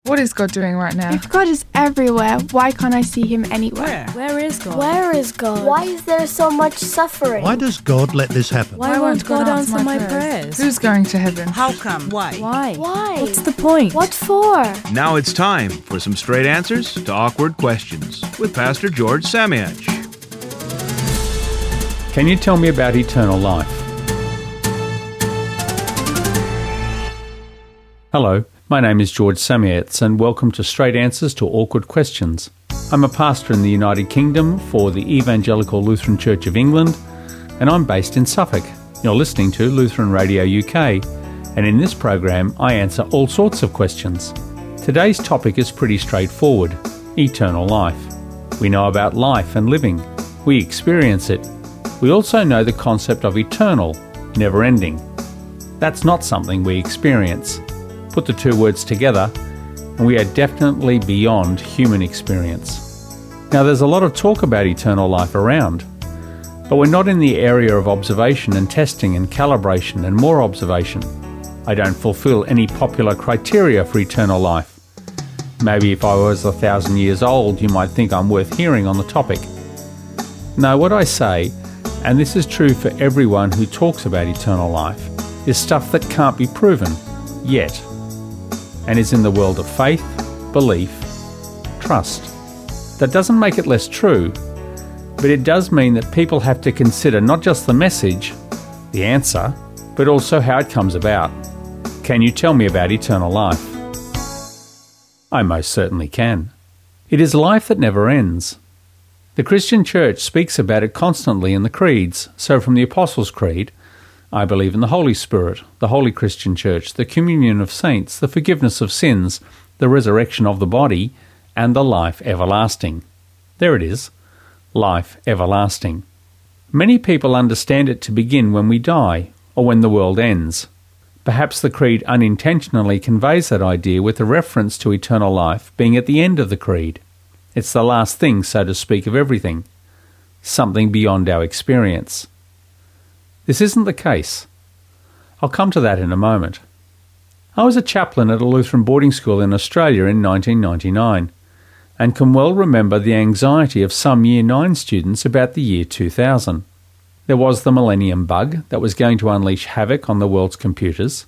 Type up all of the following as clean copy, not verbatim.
What is God doing right now? If God is everywhere, why can't I see him anywhere? Where is God? Where is God? Why is there so much suffering? Why does God let this happen? Why won't God answer my prayers? Who's going to heaven? How come? Why? Why? What's the point? What for? Now it's time for some straight answers to awkward questions with Pastor George Samiach. Can you tell me about eternal life? Hello, my name is George Samiach and welcome to Straight Answers to Awkward Questions. I'm a pastor in the United Kingdom for the Evangelical Lutheran Church of England, and I'm based in Suffolk. You're listening to Lutheran Radio UK, and in this program I answer all sorts of questions. Today's topic is pretty straightforward: eternal life. We know about life and living. We experience it. We also know the concept of eternal, never-ending. That's not something we experience. Put the two words together, and we are definitely beyond human experience. Now, there's a lot of talk about eternal life around, but we're not in the area of observation and testing and calibration and more observation. I don't fulfill any popular criteria for eternal life. Maybe if I was 1,000 years old, you might think I'm worth hearing on the topic. No, what I say, and this is true for everyone who talks about eternal life, is stuff that can't be proven yet, and is in the world of faith, belief, trust. That doesn't make it less true, but it does mean that people have to consider not just the message, the answer, but also how it comes about. Can you tell me about eternal life? I most certainly can. It is life that never ends. The Christian Church speaks about it constantly in the creeds. So from the Apostles' Creed, I believe in the Holy Spirit, the Holy Christian Church, the communion of saints, the forgiveness of sins, the resurrection of the body, and the life everlasting. There it is, life everlasting. Many people understand it to begin when we die, or when the world ends. Perhaps the Creed unintentionally conveys that idea with a reference to eternal life being at the end of the Creed. It's the last thing, so to speak, of everything, something beyond our experience. This isn't the case. I'll come to that in a moment. I was a chaplain at a Lutheran boarding school in Australia in 1999 and can well remember the anxiety of some Year 9 students about the year 2000. There was the millennium bug that was going to unleash havoc on the world's computers.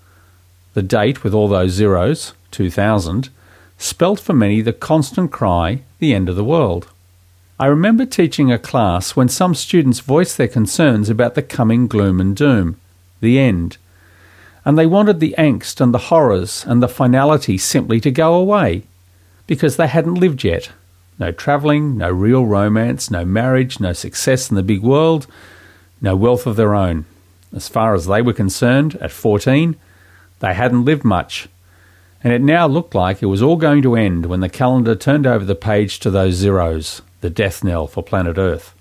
The date with all those zeros, 2000, spelt for many the constant cry, the end of the world. I remember teaching a class when some students voiced their concerns about the coming gloom and doom, the end, and they wanted the angst and the horrors and the finality simply to go away, because they hadn't lived yet. No travelling, no real romance, no marriage, no success in the big world, no wealth of their own. As far as they were concerned, at 14, they hadn't lived much, and it now looked like it was all going to end when the calendar turned over the page to those zeros, the death knell for planet Earth.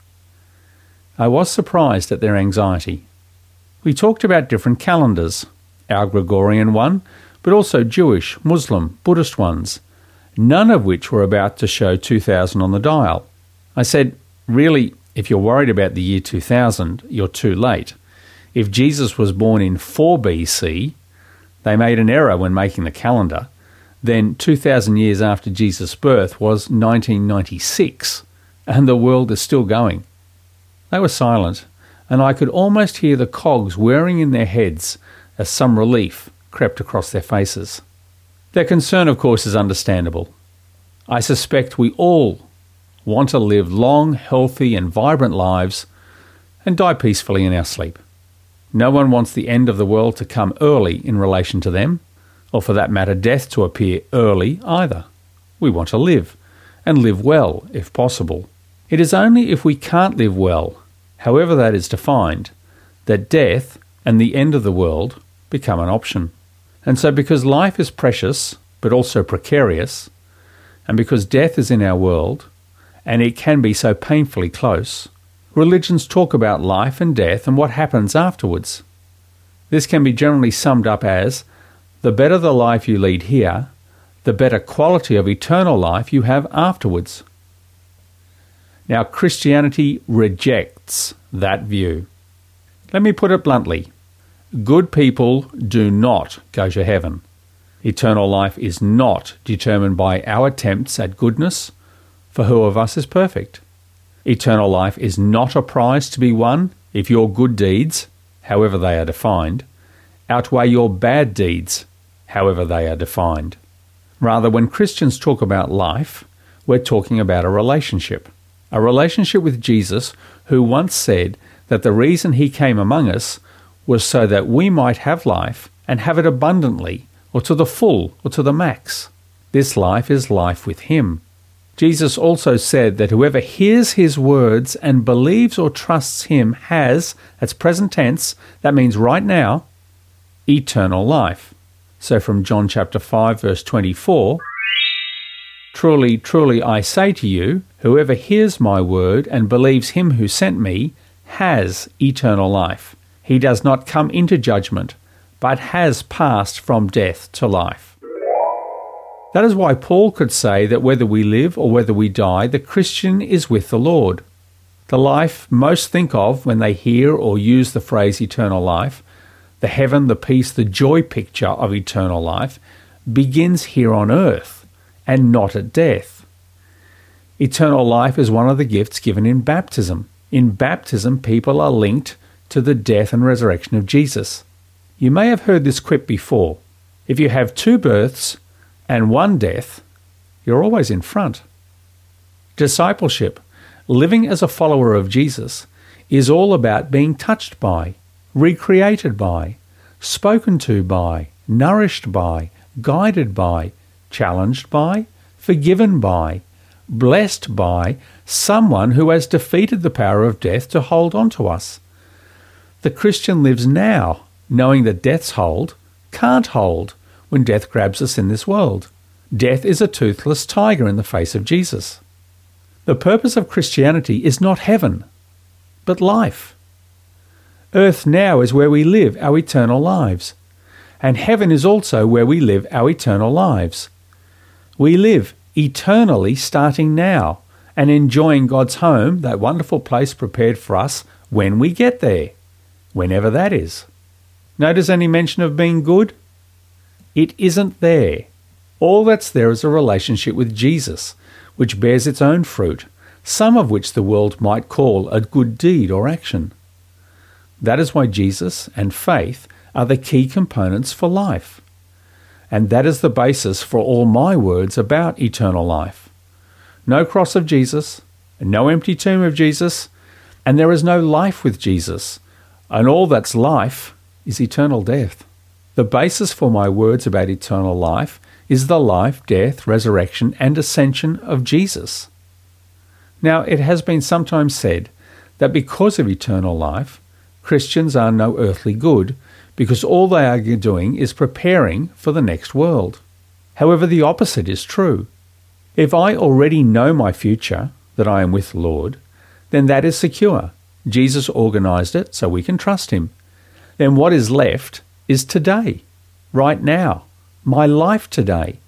I was surprised at their anxiety. We talked about different calendars, our Gregorian one, but also Jewish, Muslim, Buddhist ones, none of which were about to show 2000 on the dial. I said, really, if you're worried about the year 2000, you're too late. If Jesus was born in 4 BC, they made an error when making the calendar. Then 2,000 years after Jesus' birth was 1996, and the world is still going. They were silent, and I could almost hear the cogs whirring in their heads as some relief crept across their faces. Their concern, of course, is understandable. I suspect we all want to live long, healthy and vibrant lives and die peacefully in our sleep. No one wants the end of the world to come early in relation to them, or for that matter death to appear early either. We want to live, and live well if possible. It is only if we can't live well, however that is defined, that death and the end of the world become an option. And so because life is precious, but also precarious, and because death is in our world, and it can be so painfully close, religions talk about life and death and what happens afterwards. This can be generally summed up as, the better the life you lead here, the better quality of eternal life you have afterwards. Now, Christianity rejects that view. Let me put it bluntly. Good people do not go to heaven. Eternal life is not determined by our attempts at goodness, for who of us is perfect? Eternal life is not a prize to be won if your good deeds, however they are defined, outweigh your bad deeds, however they are defined. Rather, when Christians talk about life, we're talking about a relationship with Jesus, who once said that the reason he came among us was so that we might have life and have it abundantly, or to the full, or to the max. This life is life with him. Jesus also said that whoever hears his words and believes or trusts him has, that's present tense, that means right now, eternal life. So from John chapter 5 verse 24, "Truly, truly I say to you, whoever hears my word and believes him who sent me has eternal life. He does not come into judgment, but has passed from death to life." That is why Paul could say that whether we live or whether we die, the Christian is with the Lord. The life most think of when they hear or use the phrase eternal life, the heaven, the peace, the joy picture of eternal life, begins here on earth and not at death. Eternal life is one of the gifts given in baptism. In baptism, people are linked to the death and resurrection of Jesus. You may have heard this quip before. If you have two births and one death, you're always in front. Discipleship, living as a follower of Jesus, is all about being touched by, recreated by, spoken to by, nourished by, guided by, challenged by, forgiven by, blessed by someone who has defeated the power of death to hold on to us. The Christian lives now, knowing that death's hold can't hold when death grabs us in this world. Death is a toothless tiger in the face of Jesus. The purpose of Christianity is not heaven, but life. Earth now is where we live our eternal lives, and heaven is also where we live our eternal lives. We live eternally starting now and enjoying God's home, that wonderful place prepared for us when we get there, whenever that is. Notice any mention of being good? It isn't there. All that's there is a relationship with Jesus, which bears its own fruit, some of which the world might call a good deed or action. That is why Jesus and faith are the key components for life. And that is the basis for all my words about eternal life. No cross of Jesus, no empty tomb of Jesus, and there is no life with Jesus, and all that's life is eternal death. The basis for my words about eternal life is the life, death, resurrection, and ascension of Jesus. Now, it has been sometimes said that because of eternal life, Christians are no earthly good because all they are doing is preparing for the next world. However, the opposite is true. If I already know my future, that I am with the Lord, then that is secure. Jesus organized it so we can trust him. Then what is left is today, right now, my life today.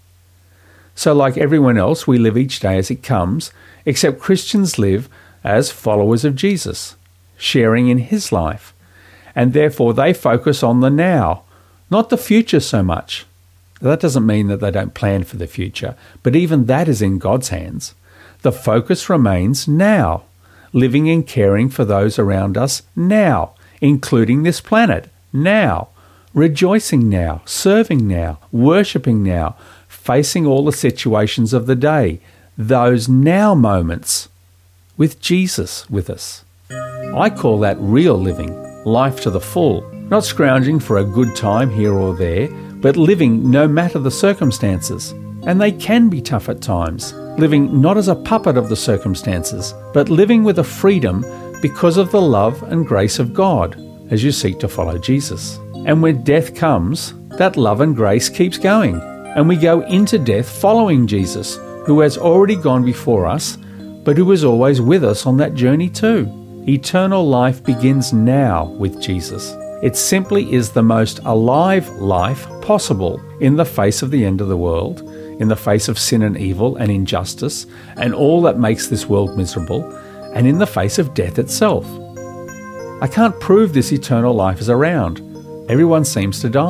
So like everyone else, we live each day as it comes, except Christians live as followers of Jesus, sharing in his life. And therefore they focus on the now, not the future so much. That doesn't mean that they don't plan for the future, but even that is in God's hands. The focus remains now, living and caring for those around us now, including this planet now, rejoicing now, serving now, worshipping now, facing all the situations of the day, those now moments with Jesus with us. I call that real living, life to the full, not scrounging for a good time here or there, but living no matter the circumstances. And they can be tough at times, living not as a puppet of the circumstances, but living with a freedom because of the love and grace of God as you seek to follow Jesus. And when death comes, that love and grace keeps going, and we go into death following Jesus, who has already gone before us, but who is always with us on that journey too. Eternal life begins now with Jesus. It simply is the most alive life possible in the face of the end of the world, in the face of sin and evil and injustice and all that makes this world miserable, and in the face of death itself. I can't prove this eternal life is around. Everyone seems to die.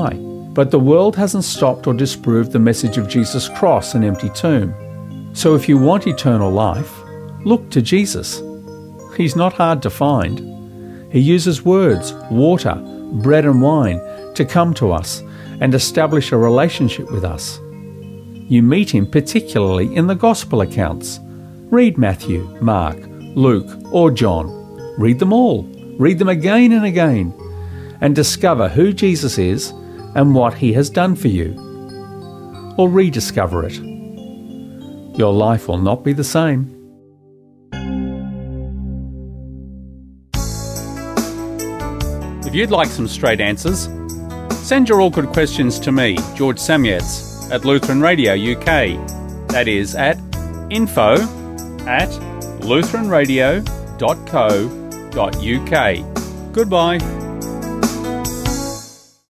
But the world hasn't stopped or disproved the message of Jesus' cross and empty tomb. So if you want eternal life, look to Jesus. He's not hard to find. He uses words, water, bread and wine to come to us and establish a relationship with us. You meet him particularly in the Gospel accounts. Read Matthew, Mark, Luke, or John. Read them all. Read them again and again, and discover who Jesus is and what he has done for you. Or rediscover it. Your life will not be the same. If you'd like some straight answers, send your awkward questions to me, George Samietz, at Lutheran Radio UK. That is at info@lutheranradio.co.uk. Goodbye.